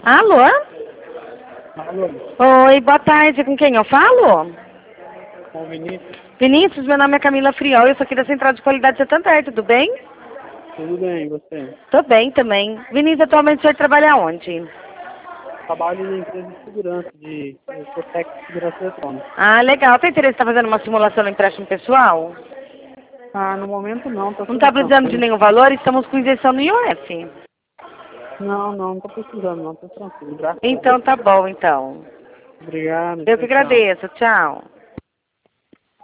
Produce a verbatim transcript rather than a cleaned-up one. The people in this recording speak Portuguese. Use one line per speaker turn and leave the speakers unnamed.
Alô?
Alô,
Oi, boa tarde. Com quem eu falo?
com o Vinícius.
Vinícius, meu nome é Camila Friol, eu sou aqui da Central de Qualidade Santander, tudo bem?
Tudo bem, e você?
Tô bem também. Vinícius, atualmente o senhor trabalha onde?
Trabalho na empresa de segurança, de eu sou técnico de segurança eletrônica.
Ah, legal. Tem interesse em estar fazendo uma simulação no empréstimo pessoal?
Ah, no momento não, tá
Não
tudo
está precisando de
tranquilo.
nenhum valor? Estamos com isenção no I O F.
Não, não, não tô precisando não, tô tranquilo, graças a
Então
Deus.
tá bom, então.
Obrigado,
Eu que
tchau, tchau.
agradeço. Tchau.